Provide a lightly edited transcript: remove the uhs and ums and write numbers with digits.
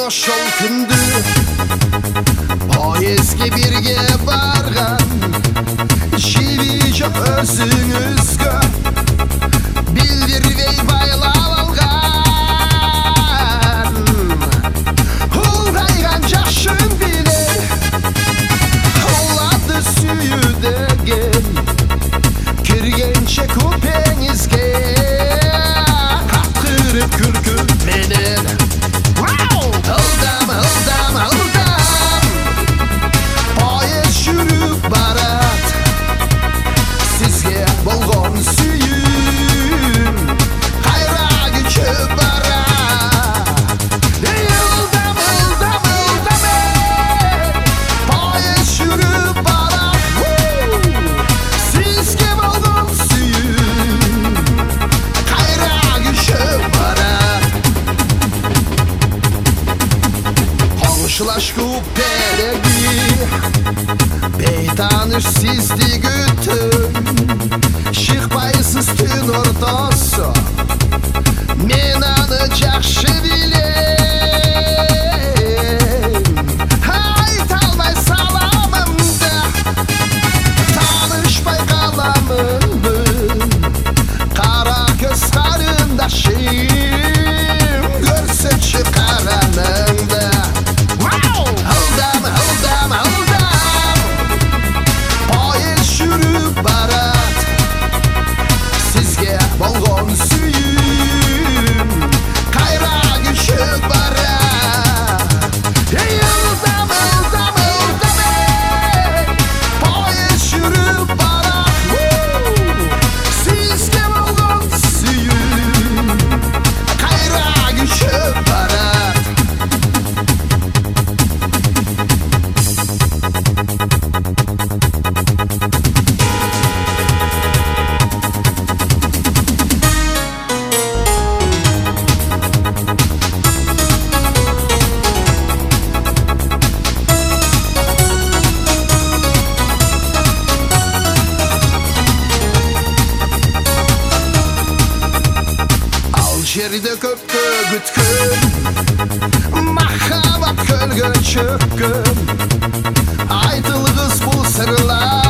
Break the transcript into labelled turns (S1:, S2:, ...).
S1: ошол күндү поездге бирге барган жиби жок өзүңүзгө билдирбей байлап алган улгайган жашын биле улады сүйүү деген киргенче купеңизге каптырып күлкү менен ылдам ылдам ылдам поезд жүрүп барат сизге болгон сүйүүм кайра күчөп барат ылдам ылдам ылдам поезд жүрүп барат сизге болгон сүйүүм кайра күчөп барат Koğuşlaş kuperegi Beytanış sizdi gütün Şıkbayısız tün ortası Men anı jakşı bilem Aytalmay salamımda Tanışmay kalamın Kara göz karındaşım Görsün karanında болгон сүйүүм кайра күчөп барат ылдам ылдам ылдам поезд жүрүп барат сизге болгон сүйүүм кайра күчөп барат Жерде көпкө күткөн махаббат көлгө чөккөн айтылгыс бул сырлар